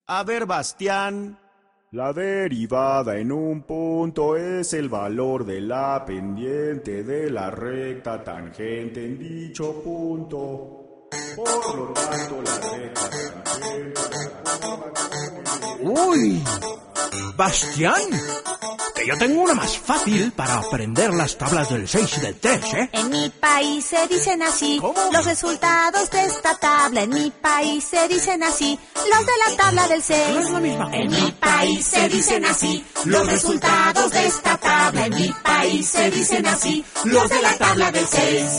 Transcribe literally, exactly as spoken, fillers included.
A ver, Bastián. La derivada en un punto es el valor de la pendiente de la recta tangente en dicho punto. Por lo tanto, la recta tangente... ¡Uy! ¡Bastián! Que yo tengo una más fácil para aprender las tablas del seis y del tres, ¿eh? En mi país se dicen así. ¿Cómo? Los resultados de esta tabla. En mi país se dicen así. Los de la tabla del seis. No es la misma En cosa. mi país se dicen así. Los resultados de esta tabla. En mi país se dicen así. Los de la tabla del seis.